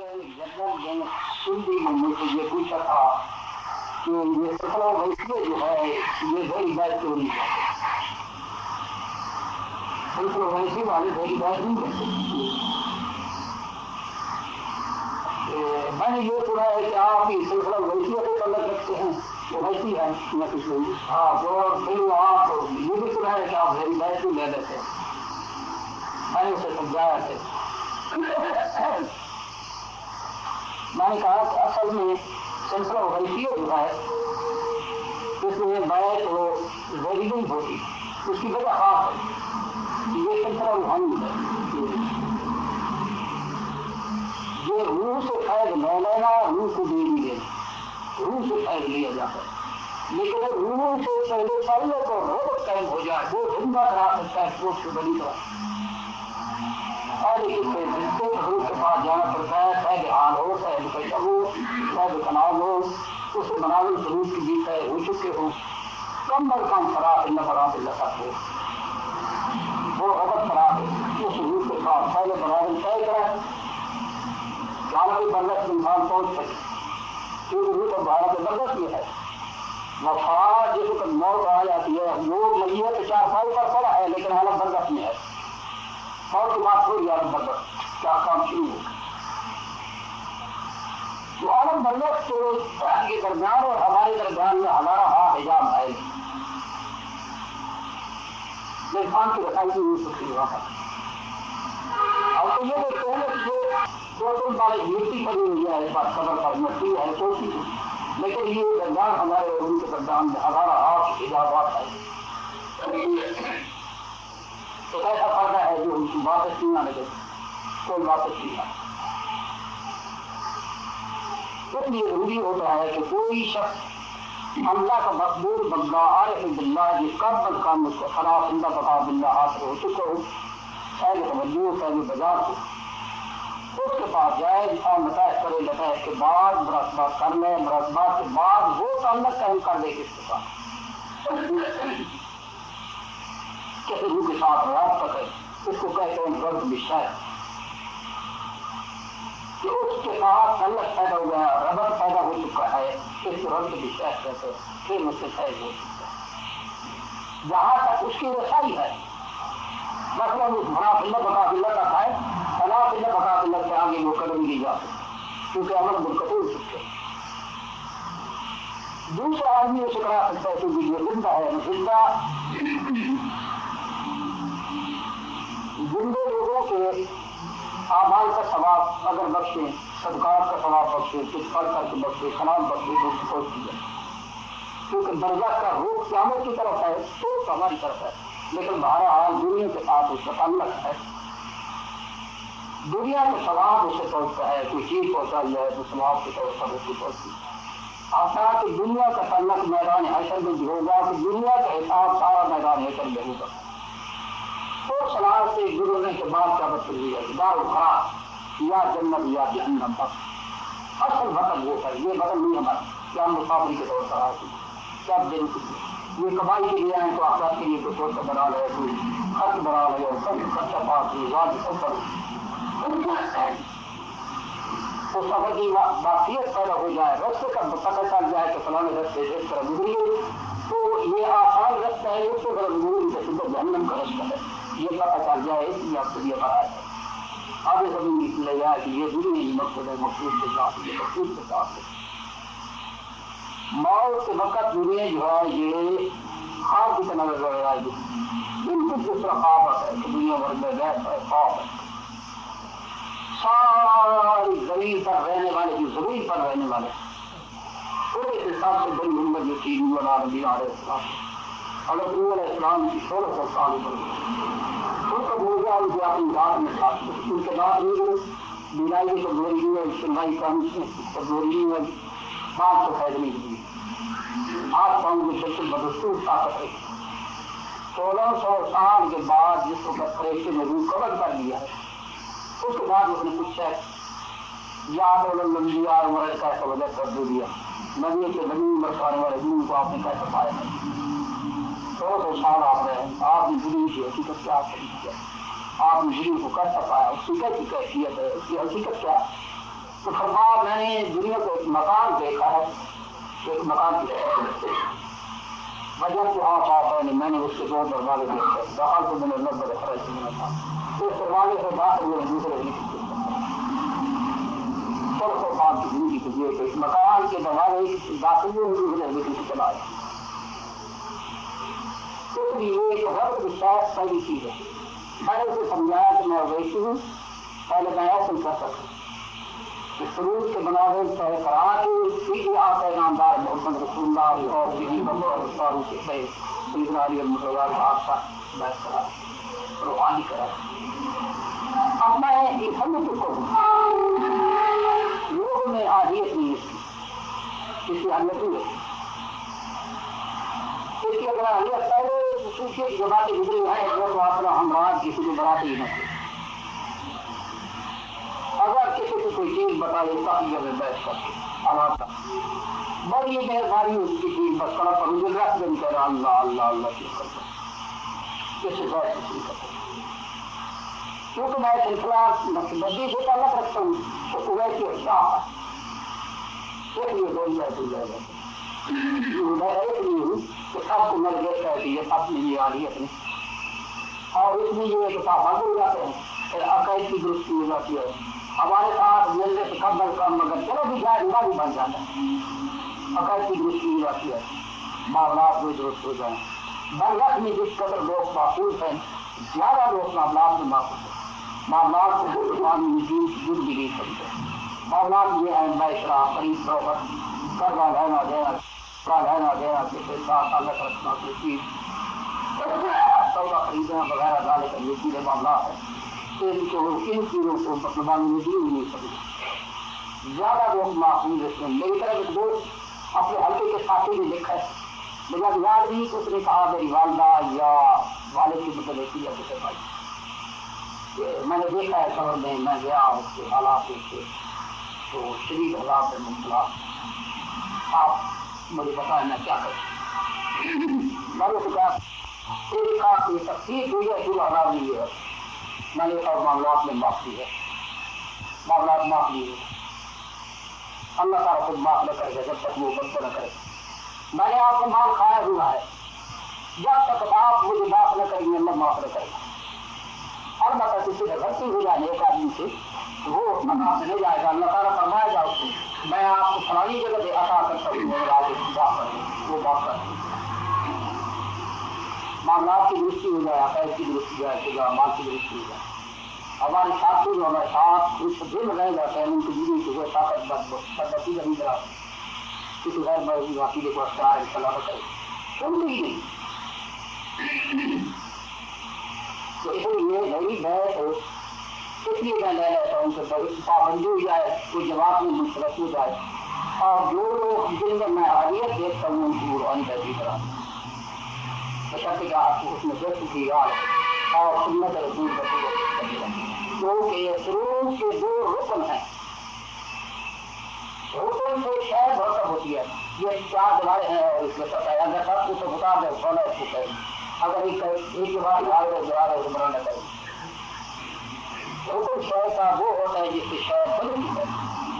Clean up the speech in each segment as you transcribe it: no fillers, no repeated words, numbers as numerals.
General نے ہندی میں مجھ سے یہ پوچھا تھا کہ یہ سفر ویسے جو ہے یہ بڑی بات چوری ہے. سفر ویسے والے بڑی بات نہیں کرتے. میں نے یہ سنا ہے کہ آپ ہی سلسلہ ویسی سے تعلق رکھتے ہیں وہ ویسی ہے نہ کچھ نہیں. ہاں تو پھر آپ یہ بھی سنا ہے کہ آپ میری بات بھی لے لیتے ہیں. میں نے اسے سمجھایا تھا. میں نے کہا کہ اصل میں سلسلہ ویسی جو ہے اس میں بیت وہ ضروری نہیں ہوتی. اس کی وجہ خاص ہے. یہ سلسلہ روحانی ہے. یہ روح سے فیض نہ لینا روح کو دے بھی لینا. روح سے فیض لیا جاتا ہے لیکن روح سے پہلے تعلق اور ربط قائم ہو جائے وہ زندہ کرا سکتا ہے سوچ سے بڑی طرح. اور روح کے پاس جانا پڑتا ہے. شاید حال ہو شاید پیسہ ہو شاید تناؤ ہو اس مناظر ضرور کی بھی طے ہو چکے ہوں. کم از کم فراغ نہ فراغ لطف ہو وہ ربط فراغ اس روح کے ساتھ پہلے مناظر طے کرے جہاں کی برداشت انسان پہنچ سکے. کیونکہ روح کا بھارت میں برداشت یہ ہے وفات جس وقت موت آ جاتی ہے وہ میت 4 سال پر پڑا ہے لیکن حالت برداشت میں ہے. موت کی بات تھوڑی عالم برداشت کیا کام شروع ہو. تو عالم برداشت کے درمیان اور ہمارے درمیان میں ہمارا حجاب ہے. انسان کی رسائی کی نہیں سکتی وہاں پر. اور تو یہ دیکھتے ہیں کہ جو والے مٹی پڑی ہوئی ہے اس بات قبر پر مٹی ہے کوئی چیز لیکن یہ درمیان ہمارے اور ان کے درمیان میں ہمارا حجابات ہے. تو ایسا فرق ہے جو واپس نہیں آنے دیتے. کوئی واپس نہیں آتا. اس لیے ضروری ہوتا ہے کہ کوئی شخص اللہ کا مقبول بندہ عارف باللہ جس کم از کم اس کو خلاف زندہ بقا باللہ حاصل ہو چکے ہو شاید توجہ شاید بازار ہو اس کے پاس جائے اور نتائج کرے. نتائج کے بعد مراقبات کر لے. مراقبات کے بعد وہ تعلق قائم کر دے کس کے ساتھ کسی روح کے ساتھ رابطہ کرے. اس کو کہتے ہیں رد بشر کہ اس کے ساتھ تعلق پیدا ہو گیا ربط پیدا ہو چکا ہے. اس کو رد بشر کہتے ہیں. پھر مجھ سے فیض ہو چکا ہے جہاں تک اس کی رسائی ہے. مثلا اس منافع بقا بلّہ کا ہے خلاف اللہ بقا بلّہ سے آگے وہ قدم دی جا سکتے کیونکہ عمل منقطع ہو چکے. دوسرا آدمی اسے کرا سکتا ہے کیونکہ یہ زندہ ہے. زندے لوگوں کے اعمال کا ثواب اگر بخشیں صدقات کا ثواب بخشیں کچھ پڑھ کر کے بخشیں سلام بخشیں تو پہنچ جائے. کیونکہ درجہ کا روح قیامت کی طرف ہے سوچ ہماری طرف ہے لیکن بہرحال دنیا کے ساتھ اس کا تعلق ہے. دنیا کا ثواب اسے پہنچتا ہے. کوئی چیز پہنچائی ہے تو ثواب کے طور پر اس کو پہنچتی ہے. آتا کہ دنیا کا تعلق میدان حشر میں بھی ہوگا کہ دنیا کا حساب سارا میدان حشر میں ہوگا. تو سلام سے گزرنے کے بعد کیا بچ رہی ہے دار خراب یا جنت یا جہنم پر. اصل وطن وہ ہے. یہ وطن نہیں ہمارا کیا مسافری کے طور پر آتی سب دن یہ کمائی کے لیے آئے تو آخرت کے لیے کوئی سوچ بنا لے کوئی خرچ بنا لے اور سب خرچہ پاس تو سفر کی واقعیت پیدا ہو جائے رستے کا پتہ چل جائے کہ فلاں رستے اس طرح گزریے تو یہ آسان رستہ ہے اس سے بڑا ضروری ہے شدہ جہنم کا رستہ ہے. یہ پتہ چل جائے اس لیے آپ کو یہ پڑھا ہے آگے سبھی لے جائے کہ یہ دنیا ہی مقصد ہے مقصود کے ساتھ یہ مقصود کے ساتھ ہے. موت کے وقت دنیا جو ہے یہ خواب کی طرح نظر آئے گی. بالکل جس طرح خواب ہے کہ دنیا بھر میں غیب ہے خواب ہے. ساری زمین پر رہنے والے کی زمین پر رہنے والے پورے حساب سے بڑی عمر جو تھی نبی علیہ السلام حضرت نوح علیہ السلام کی 1600 سال عمر ان کا موجہ ان کی اپنی دانت میں تھا. ان کے دانت نہیں بینائی کی کمزوری نہیں ہے سنائی کمزوری نہیں ہے بات تو فائد نہیں ہوئی. آپ قوم کی بالکل بدستور طاقت ہے. 1600 سال کے بعد جس کو فرشتے نے روح قبض کر لیا ہے اس کے بعد اس نے پوچھا یاد الانبیاء عمر کیسے وجہ کر دیا نبی کے نبی مرکانے والے دین کو آپ نے کیسے پایا. 1600 سال آپ رہے آپ نے دین کی حقیقت کیا کیا آپ نے دین کو کیسے پایا اس کی کیسی کیفیت ہے اس کی حقیقت کیا. تو فرمایا میں نے دنیا کو ایک مکان دیکھا ہے، ایک مکان کی وجہ تو آپ میں نے اس کے دو دروازے دیکھے، داخل تو میں نے نظر خرچ نہیں تھا، اس دروازے سے باہر ہوئے دوسرے کی زندگی کے لیے اس مکان کے دروازے داخل ہوئے دوسرے سے چلا ہے. اس لیے ایک وقت شاید پہلی چیز ہے. میں نے اسے سمجھایا کہ میں ویسی ہوں، پہلے میں ایسے کر سکتا کہ سرود کے بناوے طے کرا کے سیدھے آقا نامدار محمد رسول اللہ اور سیدنا علی المصطفیٰ آپ کا بیعت کرا روحانی کرا. اب میں یہ سمجھ چکا ہوں لوگوں میں آدیت نہیں ہے، کسی اہمیت نہیں ہے. اس کی اگر اہمیت پہلے دوسری جماعتیں گزری ہیں جو تو اپنا ہمراہ کسی کو بڑھاتے ہی نہ تھے. اگر کسی کو کوئی چیز بتائے کافی میں بیٹھ کر حالات بڑی مہربانی اس کی چیز بس کڑا پر مجھے رکھ دیں کہ اللہ اللہ اللہ کی کرتا اس سے بیٹھ کسی کرتا. کیونکہ میں سلسلہ بدی سے تعلق رکھتا ہوں تو ویسے اچھا اس لیے بول جائے تو جائے گا. میں ایک لیے ہوں کہ سب کو مر گیا کہتی ہے اپنی یہ عالیت نہیں، اور اس میں یہ پابند ہو جاتے ہیں پھر عقائد کی درستی ہو جاتی ہے. ہمارے ساتھ ملنے سے قبل کام مگر چلو بھی جائے بھی بن جاتا ہے، عقائد کی درستی ہو جاتی ہے، معاملات میں درست ہو جائیں. برغت میں جس قدر لوگ محفوظ ہیں زیادہ لوگ معاملات میں محفوظ ہیں. معاملات کو دین کی جد بھی نہیں سکتے. معاملات یہ ہیں معاشرہ قریب فروخت کرنا لینا دینا کسی کے ساتھ تعلق رکھنا کوئی چیز سودا خریدنا وغیرہ ڈالے کر یہ چیزیں معاملات ہیں. ان چیزوں کو مسلمانوں میں دی نہیں سکتی. زیادہ لوگ معصوم رہتے ہیں. میری طرف ایک دوست اپنے حلقے کے ساتھی نے لکھا ہے، مجھے یاد نہیں کہ اس نے کہا میری والدہ یا والد کی مطلب یا کسی بھائی میں نے دیکھا ہے خبر میں گیا اس کے حالات دیکھے تو شدید حالات میں مبتلا. آپ مجھے بتائیں میں کیا کروں. میں نے کہا ایک آپ کی تفصیل ہوئی ہے جو حرام نہیں ہے. میں نے کہا معاملات میں معافی ہے، معاملات معاف نہیں ہے. اللہ تعالیٰ خود معاف نہ کرے گا جب تک وہ بدتر نہ کرے. میں نے آپ کو مال کھایا ہوا ہے، جب تک آپ مجھے معاف نہ کریں گے اللہ معاف نہ کرے گا. البتہ کسی سے غلطی ہو جائے ایک آدمی سے وہ اللہ سے نہیں جائے گا. اللہ تعالیٰ فرمائے گا اس کو میں آپ کو فلانی جگہ پہ عطا کرتا ہوں وہ بات کر معاملات کی درستی ہو جائے، عقائد کی درستی ہو جائے، مال کی درستی ہو جائے. ہمارے ساتھی جو ہمارے ساتھ کچھ دل رہ جاتے ہیں ان کی زندگی کو طاقت بدتی نہیں کرا کسی غیر مرضی عقیدے کو اختیار ہے صلاح کرے سنتی ہی نہیں. تو اس لیے غریب ہے اس لیے میں لے لیتا ہوں کہ پابندی ہو جائے، کوئی جواب میں مشکلت ہو جائے. اور جو لوگ جن میں عالیت دیکھتا ہوں ان کی روحانی تربیت کرا اس میں درست کی یاد اور سنت رسول کیونکہ سرور کے دو رکن ہیں. رکن سے شاید مرتب ہوتی ہے. یہ چار دیواریں ہیں اور اس میں پتہ ہے اگر سب کو تو بتا دیں سونا اس کو کہیں اگر ایک دیوار آگے دیوار ہے بنانا چاہیے. رکن شاید کا وہ ہوتا ہے جس سے شاید بدلتی ہے.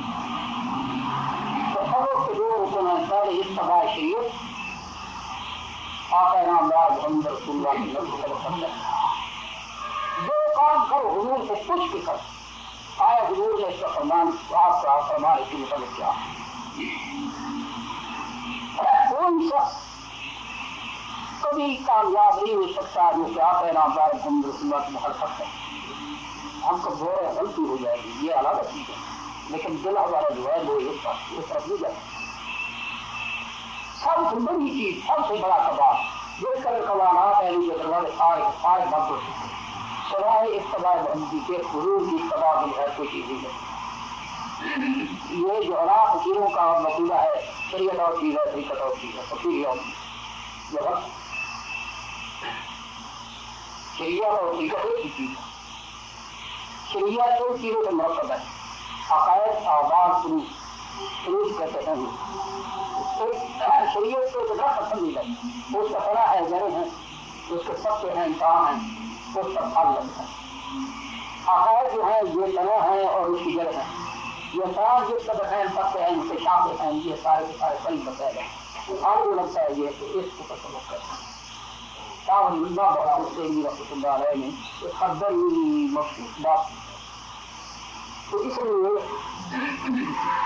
تو سب کے دو رکن ہیں. پہلے اتباع شریعت آقا نامدار محمد رسول اللہ صلی اللہ علیہ وسلم جو کام کرو حضور سے پوچھ کے کر آیا حضور نے اس کا فرمان آپ کا فرمان اس کے مطابق کیا. کوئی شخص کبھی کامیاب نہیں ہو سکتا جو کہ آقا نامدار محمد رسول اللہ کی مخالفت ہے. ہم کو بہت غلطی ہو جائے گی یہ الگ چیز ہے لیکن دل ہمارا جو ہے وہ اس طرف نہیں جائے. سب سے بڑی چیز سب سے بڑا کباب جس کا قوانات ہیں جو دروازے آج بند ہو سکتے سوائے اتباع بندی کے حضور کی اتباع بھی ہے کوئی چیز نہیں ہے. یہ جو اللہ فقیروں کا مقولہ ہے شریعت اور چیز ہے طریقت اور چیز ہے فقیر اور شریعت اور طریقت ایک ہی چیز ہے. شریعت دو چیزوں سے مرکب ہے عقائد اعمال فروغ کہتے ہیں. شریعت کو ذرا پسند نہیں لگتا اس کا فرا ہے جڑیں ہیں اس کے پتے ہیں انسان ہیں اس کا پھل لگتا ہے. عقائد جو ہے یہ تنا ہے اور اس کی جڑ ہے یہ سارا جس کا بخیر پکے ہیں انتشاف ہیں یہ سارے کے سارے صحیح بتائے گئے آج جو لگتا ہے یہ کہ اس کو تصور کرنا شاہ ولی اللہ بڑا حسینی رحمۃ اللہ علیہ نے ایک خردر مخصوص بات کی تو اس لیے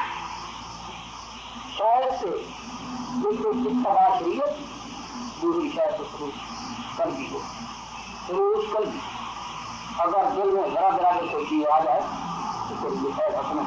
شاید سے بالکل اتباع شریعت دوسری شاید تو خروج کر بھی ہو خروج کر بھی اگر دل میں ذرا ذرا کے کوئی چیز آ جائے تو پھر یہ شاید اپنا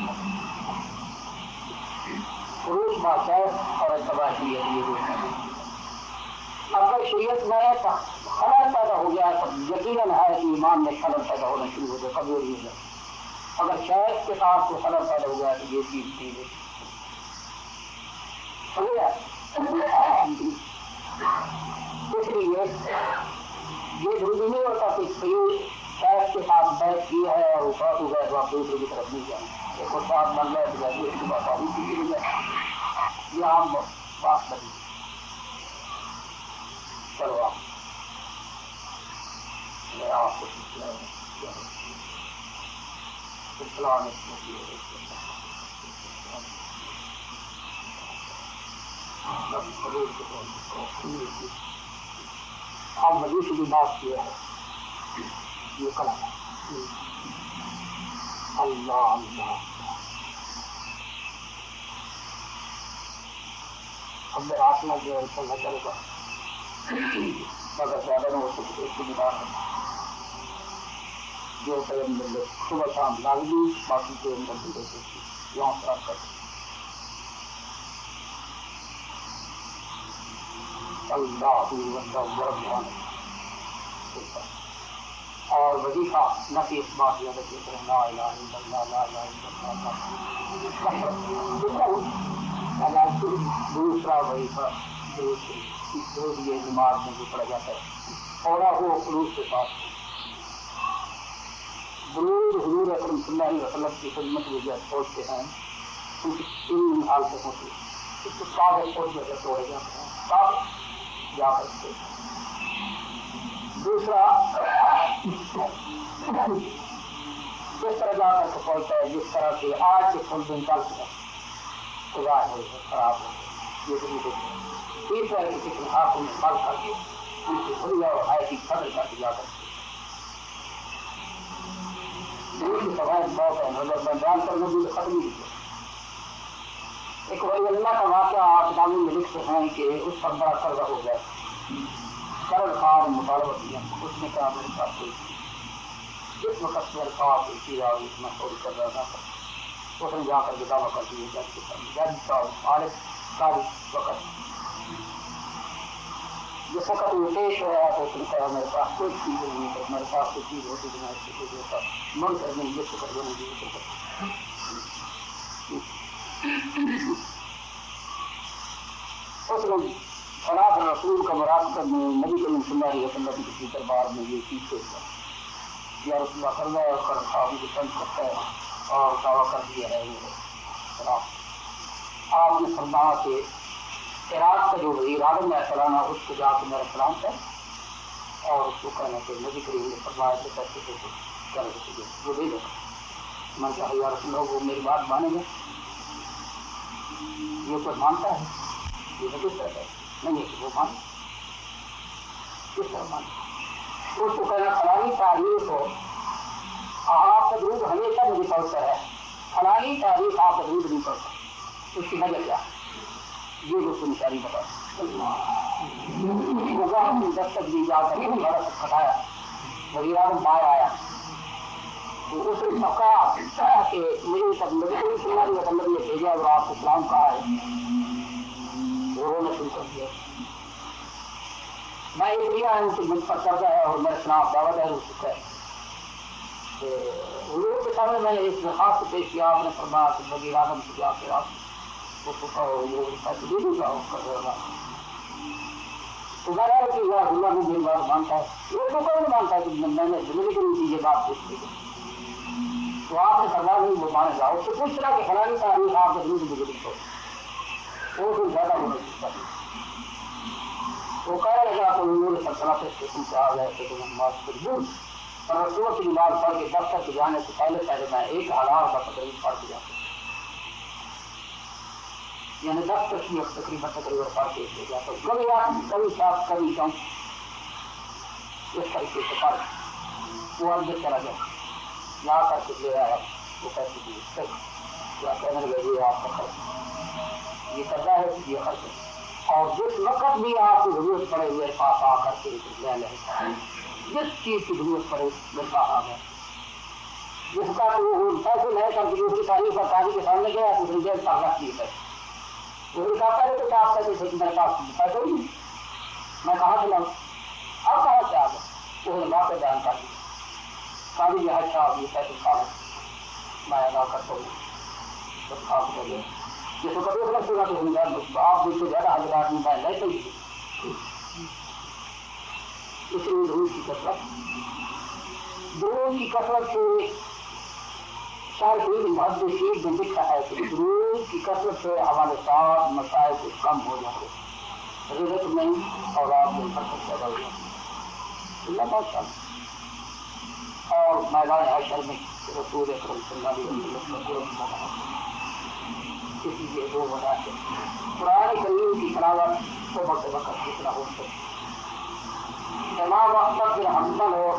خروج بادشاہ اور اتباع شریعت یہ دوسرا اگر شریعت میں خلل پیدا ہو گیا تو یقیناً ہے کہ ایمان میں خلل پیدا ہونا شروع ہو جائے کمزوری ہو جائے اگر شاید کے ساتھ کوئی خلل پیدا ہو گیا تو یہ چیز ٹھیک ہے اس لیے یہ ضروری نہیں ہوتا کہ شاید کے ساتھ بیٹھ کی ہے اور اوپر ہو گئے تو آپ دوسرے کی طرف نہیں جائیں ایک اور بات بن جائے تو جائے اس کی بات آئی چیز یہ عام بات بنی چلو آپ میں آپ کو آپ مزید کی بات کی ہے یہ کلام اللہ اللہ اب میں آپ میں جو چلنا چلے گا مگر زیادہ نہ ہو سکتے اس کی بات ہے جو صبح شام لازمی باقی کے اندر بھی دیتے یہاں خراب کرتے اللہ اور وظیفہ نہ کہ اس بات یاد رکھیے کہ لا الہ الا اللہ لا الہ الا اللہ دوسرا وظیفہ جو یہ نماز میں جو پڑھا جاتا ہے اور وہ خلوص کے ساتھ درود حضور اکرم صلی اللہ علیہ وسلم کی خدمت میں جب پہنچتے ہیں ان حالتیں ہوتی ہیں اس کو کاغذ پہنچنے سے توڑے جاتے ہیں کاغذ جا کرتے دوسرا جس طرح جا کر کے پہنچتا ہے جس طرح سے آج کے فل دن چلتے ہیں خدا ہے خراب ہے یہ بھی دیکھتے ہیں تیسرا ہے کہ کسی ہاتھوں میں پل کر کے ان کی کھلی اور آئے کی قدر کر کے جا کرتے کی فوائد بہت ہے مگر میں بیان کرنے بھی ختم نہیں کیا ایک ولی اللہ کا واقعہ آپ نامی میں لکھتے ہیں کہ اس پر بڑا قرضہ ہو گیا قرض خار مطالبہ کیا اس نے کہا میرے پاس کوئی جس وقت میرے پاس کوئی چیز آئی میں چوری کر رہا تھا اس نے جا کر کے دعویٰ کر دی جج کے سامنے جج صاحب عارف قاری وقت جس وقت وہ پیش ہوا تو اس نے کہا میرے پاس کوئی چیز نہیں ہے میرے پاس کوئی چیز ہوتی تو میں اس کو دیتا من کر نہیں یہ فکر ہونے دی اس نے فلاح رسول کا مراقبہ میں نبی کریم صلی اللہ علیہ وسلم کی دربار میں یہ چیز پیش کر یا رسول اللہ صلی اللہ علیہ وسلم صحابی کو تنگ کرتا ہے اور دعویٰ کر دیا ہے یہ آپ نے فرمایا کہ عراق کا جو وزیر اعظم ہے سلامہ اس کو جا کے میرا سلام کر اور اس کو کہنا کہ نبی کریم نے فرمایا کہ پیسے کو کر وہ دے دو میں کہا یا رسول اللہ وہ میری بات مانیں گے یہ کوئی مانتا ہے یہ کس طرح ہے نہیں ہے کہ وہ مان کس طرح مان اس کو کہنا فلانی تاریخ ہو آپ کا درود ہمیشہ مجھے پہنچتا ہے فلانی تاریخ آپ کا درود نہیں پڑتا اس کی وجہ کیا یہ اس کو نشانی بتا دستک دی جا کر ہمارا سب کھٹایا وزیر اعظم باہر آیا تو اس نے کہا کہ مجھے سب نبی صلی اللہ علیہ وسلم نے بھیجا اور آپ کو سلام کہا ہے وہ رونا شروع کر دیا میں اس لیے ہوں کہ مجھ پر قرضہ ہے اور میرے خلاف دعوت ہے ہو چکا ہے حضور کے سامنے میں نے اس درخواست پیش کیا آپ نے فرمایا کہ وزیر اعظم سے جا کے آپ وہ کہو یہ پیسے دے دوں گا کر رہے گا تو میں نے کہ یا اللہ بھی میری بات مانتا ہے یہ تو کوئی نہیں مانتا کہ میں نے زندگی کے لیے یہ بات پوچھ لی تو آپ نے کرنا نہیں وہ مانے گا اس سے پوچھ رہا کہ فلانی تاریخ آپ کے دل گزری کو وہ تو زیادہ ہونا چاہتا ہے وہ کہہ لگا تو حضور سلطنت اسٹیشن سے آ گئے تھے کہ نماز مجبور اور رسول کی نماز پڑھ کے دفتر سے جانے سے پہلے میں 1000 کا تقریب پڑھ کے جاتا ہوں، یعنی 10 تشریح تقریباً پڑھ کے جاتا ہوں، کبھی آپ کبھی ساتھ کبھی کم اس طریقے سے پڑھ وہ اندر چلا گیا لا کر کے لے آیا وہ پیسے دیے کیا کہنے لگے یہ آپ کا خرچ یہ کرنا ہے یہ خرچ ہے، اور جس وقت بھی آپ کو ضرورت پڑے میرے پاس آ کر کے لے لیں، جس چیز کی ضرورت پڑے میرے پاس آ گئے، جس کا پیسے لے کر کے دوسری تاریخ اور تاریخ کے سامنے گیا دوسری جیل پر رکھ دیے پیسے وہ کہا پہلے تو آپ پیسے میرے پاس پیسے نہیں میں کہاں سے لاؤں اب کہاں سے آ گئے وہ باتیں بیان کر دی قاضی یہ صاحب یہ پیسے کھا میں ادا کرتا ہوں بس آپ کو لے جس کو دیکھنا چاہیے تو سمجھا آپ مجھ سے زیادہ حضرات میں لیتے ہی اس لیے ضرور کی کثرت سے شارحین محدثین میں لکھا ہے کہ ضرور کی کثرت سے ہمارے ساتھ مسائل کچھ کم ہو جاتے ضرورت نہیں اور آپ میں فرق پیدا ہو جاتے اللہ بہت سال اور میدان حشر میں رسول اکرم صلی اللہ علیہ وسلم کسی کے دو بتا کے قرآن کریم کی تلاوت صبح سے وقت کتنا ہو سکے امام احمد بن حنبل ہو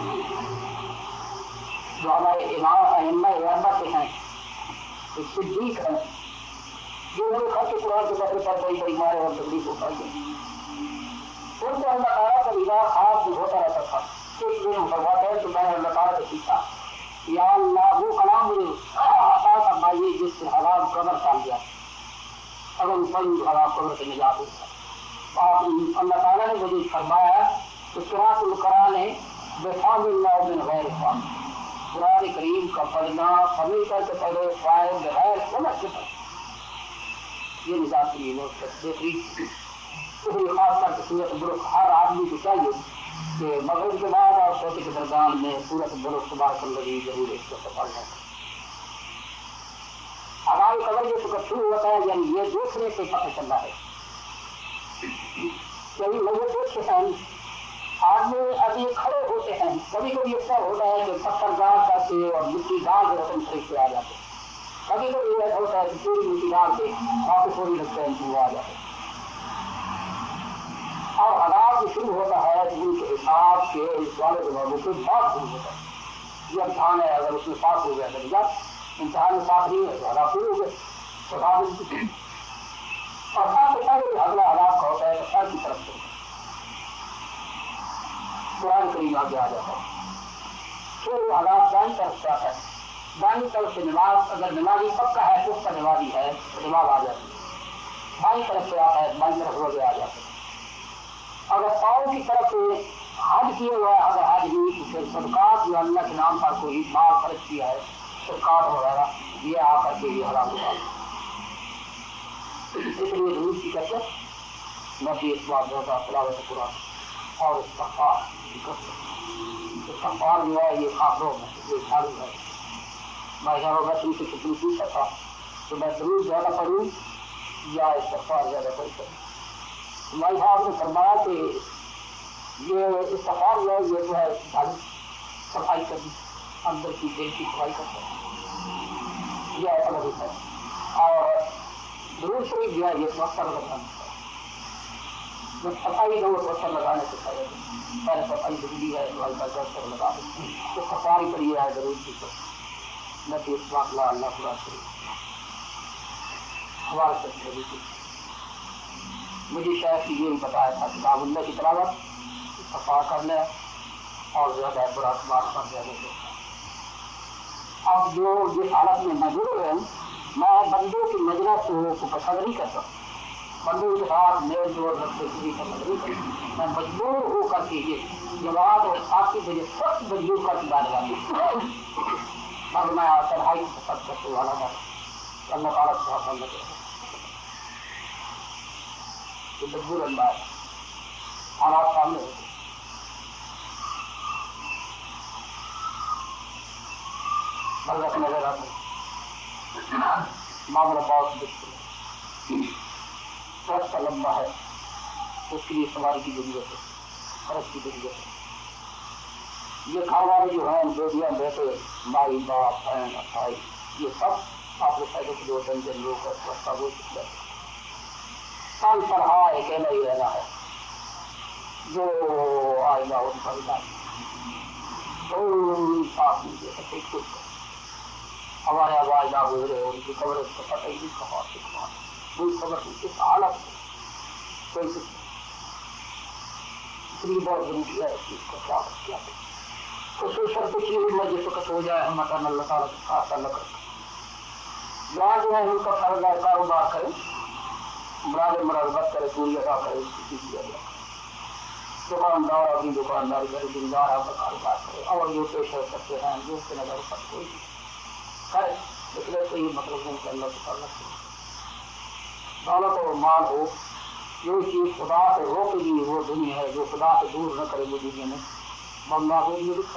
جو ہمارے امام ائمہ ائمہ کے ہیں صدیق ہیں جو وہ خط قرآن کے بطر پر بڑی بڑی مارے اور تکلیف اٹھائی گئی ان کو اللہ تعالیٰ کا دیدار خواب میں ہوتا رہتا تھا ایک دن فرماتے ہیں تو میں نے اللہ تعالیٰ سے پوچھا یا اللہ وہ کلام مجھے عطا فرمائیے جس سے حرام قبر ڈال گیا اگر پڑھی تو حرام قبر سے نجات ہوتا آپ اللہ تعالیٰ نے مجھے فرمایا کہ قرآن القرآن ہے بفام اللہ من غیر فام قرآن کریم کا پڑھنا سمجھ کر کے پڑھے فائد بغیر سمجھ کے پڑھے یہ نجات کی دیکھ خاص کر کے سورت بلق ہر آدمی کو چاہیے کہ مغرب کے بعد اور سوتے کے درمیان میں سورت بلق تبارک الذی ضرور اس کو پڑھنا ہے ہماری قبر یہ فکر شروع ہوتا ہے یعنی یہ دیکھنے سے پتہ چلنا ہے یعنی لوگ دیکھتے ہیں آدمی ابھی کھڑے ہوتے ہیں کبھی کبھی ایسا ہوتا ہے کہ پتھر گاڑ کر کے اور مٹی ڈال کے رسم خرید کے آ جاتے کبھی کبھی ایسا ہوتا ہے کہ پوری مٹی ڈال کے واپس تھوڑی لگتے ہیں کہ وہ آ جاتے اور عذاب شروع ہوتا ہے ان کے حساب کے اس والے لوگوں کے بعد شروع ہوتا ہے یہ امتحان ہے اگر اس میں پاس ہو گیا تو جب امتحان میں پاس نہیں ہے تو عذاب شروع ہو گئے اور سب سے پہلے اگلا عذاب کا ہوتا ہے تو سر کی طرف سے قرآن کریم آگے آ جاتا ہے پھر عذاب دائیں طرف سے آتا ہے دائیں طرف سے نماز اگر نمازی پکا ہے اس کا نمازی ہے نماز آ جاتی ہے بائیں طرف سے آتا ہے بائیں طرف روزے آ جاتے ہیں اگر پاؤں کی طرف سے حج کیے ہوا ہے اگر حج نہیں تو پھر صدقات جو اللہ کے نام پر کوئی مال خرچ کیا ہے صدقات وغیرہ یہ آ کر کے یہ حرام ہوا اس لیے ضرور کی کہتے میں بھی اس بات ہوتا تلاوت قرآن اور استغفار جو ہے یہ خاصوں میں یہ چالو ہے میں اگر تم سے کتنی پوچھ سکتا تو میں ضرور زیادہ پڑھوں یا استغفار زیادہ پڑھ سکوں ہمارے صاحب نے فرمایا کہ یہ استغفار جو ہے یہ جو ہے جھاڑو صفائی کرنی اندر کی دل کی صفائی کرنا یہ ایسا لگتا ہے اور ضرور شریف جو ہے یہ پتھر لگانا جب صفائی جو پتھر لگانے سے پہلے صفائی ضروری ہے پتھر لگا دیں تو صفائی پر یہ ہے ضرور کی نہ کہ اس بات اللہ خدا شریف ہمارے ساتھ مجھے شاید یہی بتایا تھا کتاب اللہ کی تلاوت صفا کر لیں اور زیادہ برا بات کر دینے سے اب جو جس حالت میں مجبور ہیں میں بندوں کی نظروں کو پسند نہیں کرتا بندوں کے ساتھ میل جوڑ رکھتے کسی پسند نہیں کرتا میں مجبور ہو کر کے یہ جواب اور آپ کی وجہ سخت مجبور کر کے ڈالے جاتی اب میں چڑھائی پسند کرتے والا تھا اللہ تعالیٰ سے بہت بند کرتا مجبور انداز حالات سامنے ہوتے بلکہ نظر آتے معاملہ بہت مشکل ہے راستہ لمبا ہے اس کے لیے سواری کی ضرورت ہے خرچ کی ضرورت ہے یہ گھر والے جو ہیں بیٹیاں بیٹے مائی باپ بہن بھائی یہ سب آپ کو پہلے کے 2-3 لوگ کا وہ سال پڑھا اکیلا ہی رہنا ہے جو آئے گا ان پر کوئی ساتھ نہیں دے سکتے کچھ ہمارے والدہ گزرے ان کی خبر اس کو پتہ ہی نہیں کہاں سے کہاں کوئی خبر نہیں اس حالت کوئی کچھ اتنی بہت ضروری ہے اس چیز کو کیا خصوصاً کچھ چیز میں جس وقت ہو جائے ہم مطلب اللہ تعالیٰ کے خاص تعلق رکھیں جہاں جو ہے ان کا فرض ہے کاروبار کریں مراقبت کرے پوری ادا کرے اس کی کیا جائے دکاندار اپنی دکانداری کرے دیندار اپنا کاروبار کرے اور جو پیشہ کرتے ہیں جو اس کے نظر پر کوئی کرے اس لیے تو یہ مطلب نہیں کہ اللہ سے تعلق سے دولت اور مال ہو جو چیز خدا سے روک لی وہ دنیا ہے جو خدا سے دور نہ کرے وہ دنیا میں بندہ کو یہ لکھا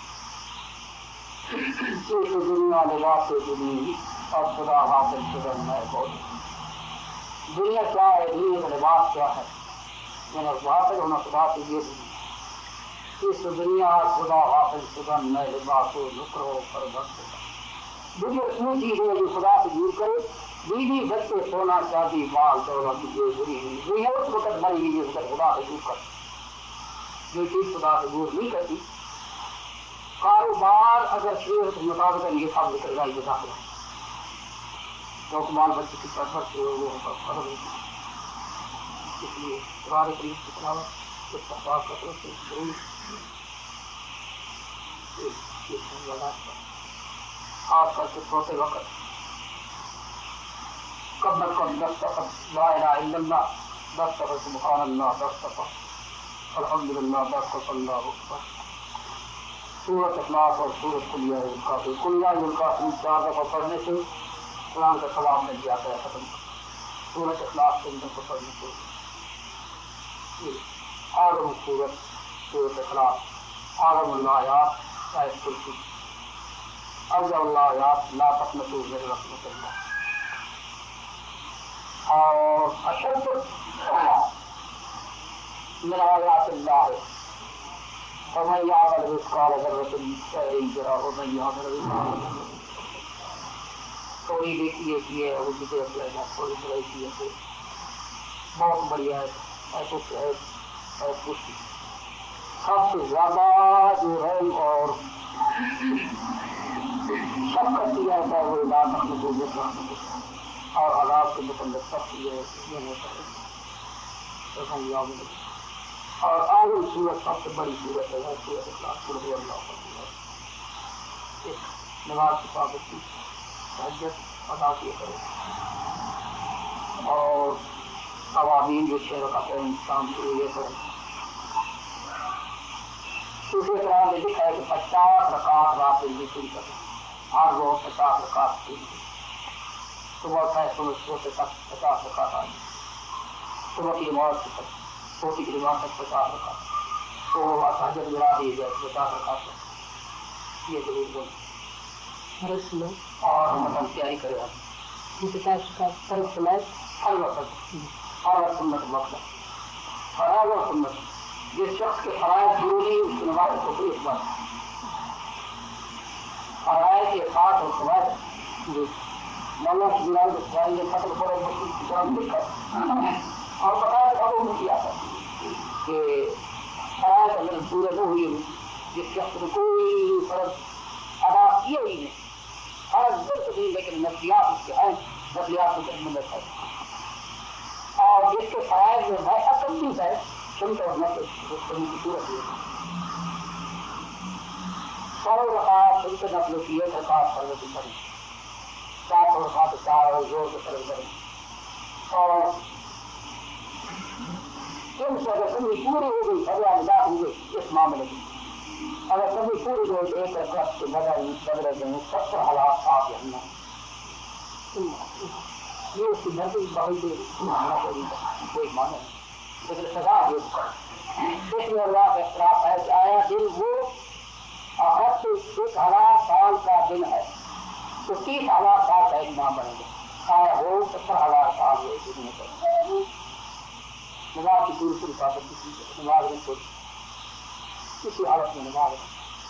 ایک دنیا لباس سے دنیا اور خدا حاصل شدہ ہے بہت دنیا کیا ہے دنیا کا لباس کیا ہے میں حاصل ہونا خدا سے یہ دنیا اس دنیا خدا حاصل شدہ نئے لباس کو نکرو پر بس دنیا اتنی چیز ہے جو خدا سے دور کرے بیوی بچے سونا چاندی مال دولت یہ بری دنیا اس وقت بڑی ہوئی جس وقت خدا سے دور کر جو چیز خدا سے دور نہیں کرتی کاروبار اگر شریعت کے مطابق یہ سب نکل گا یہ داخل ہے کیونکہ مال بچے کی پرورش وہ قدر نہیں اس لیے قرآن کریم کی تلاوت اس کا پاک کرنے سے ضروری خاص کر کے سوتے وقت کب نہ کب 10 دفعہ لا الہ الا اللہ 10 دفعہ سبحان اللہ 10 دفعہ الحمدللہ 10 دفعہ اللہ اکبر سورۃ اخلاص اور سورۃ قل یا ایھا الکافرون قل یا ایھا الکافرون 4 دفعہ پڑھنے سے قرآن کا ثواب مل جاتا ہے ختم سورۃ اخلاص 3 دفعہ پڑھنے سے اعظم سورۃ اخلاص اعظم الآیات آیت کرسی ارجع الآیات لا تقنطوا من رحمۃ اللہ اور اشد من آیات اللہ ومن يعمل مثقال ذرة خيرا يره ومن يعمل مثقال ذرة کوئی دیکھیے کہ وہ بھی دیکھ لینا کوئی برائی کی ہے بہت بڑھیا ہے ایسے کچھ سب سے زیادہ جو ہے اور سب کا کیا ہے وہ علاج اپنے دوست اور عذاب کے متعلق سب یہ ہوتا ہے اور آخری صورت سب سے بڑی صورت ہے سورۃ اخلاص قل هو اللہ احد نماز کی پابندی تہجد ادا کیے کرو اور عوامین جو 6 رکعتیں انسان کے لیے کریں اسی طرح نے لکھا ہے کہ 50 رکعت رات میں ذکر کریں ہر روز 50 رکعت کی صبح سے سوتے تک 50 رکعت آئی صبح کی نماز تک سوتی کی نماز تک 50 رکعت تو تہجد ملا دی جائے 50 رکعت یہ ضرور بولیں اور مطلب تیاری کرے فرض سنت ہر وقت سنت وقت فرائض اور سنت جس شخص کے فرائض ضروری اس کی نماز کو بھی اس بات فرائض کے ساتھ اور فرائض مولا کی بنائی کے فرائض کے ختم کرے مسلم کی طرف لکھ کر اور بتایا کہ وہ کیا تھا کہ فرائض اگر پورے نہ ہوئی جس شخص نے کوئی فرض ادا کیے ہی نہیں فرض درست نہیں لیکن نفلیات اس کے ہیں نفلیات کو منت ہے اور جس کے فرائض میں ہے اصل بھی ہے سنت اور نفل کی صورت ہے 100 رکعت سنت نفل کی 1 رکعت فرض کی کریں 4 رکعت 4 زور کے فرض کریں اور ان سے اگر کمی پوری ہو گئی اگر نجات ہو گئی اس معاملے کی اگر کبھی پوری جو 1 رکعت کے بدلے دیں 70 حالات آپ رہنا یہ اس کی مرضی بہت کوئی مانے لیکن سزا دے اس میں اللہ کا اختلاف ہے کہ آیا دن وہ آخر سے 1000 سال کا دن ہے تو 30,000 سال کا ایک ماہ بنے گا آیا وہ 70,000 سال ہوئے دنیا پر نماز کی پوری پابندی کی نماز میں کوئی کسی حالت میں نماز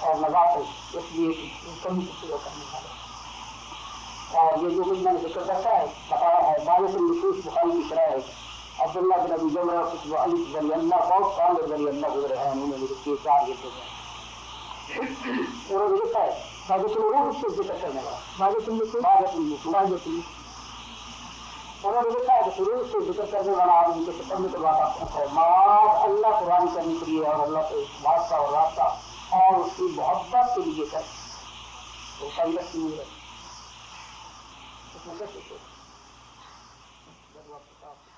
اور نظافت، اس لیے کمی کو پورا کرنے والے. اور یہ جو کچھ میں نے ذکر کرتا ہے بتایا ہے مالک النصوص بخاری کی شرح ہے. عبداللہ بن ابی جمرہ وہ علی رضی اللہ بہت کام رضی اللہ گزرے ہیں، انہوں نے لکھی 4 جلدوں میں. انہوں نے لکھا ہے باغت الروح اس سے ذکر کرنے والا باغت الروح. انہوں نے لکھا ہے کہ شروع سے ذکر کرنے والا آدمی کے پڑھنے کے بعد آپ ہے معاذ اللہ قرآن کرنے کے لیے اور اللہ کے واسطہ اور راستہ اور اس کی محبت کے لیے کر تو فضیلت نہیں ہے اس میں کیسے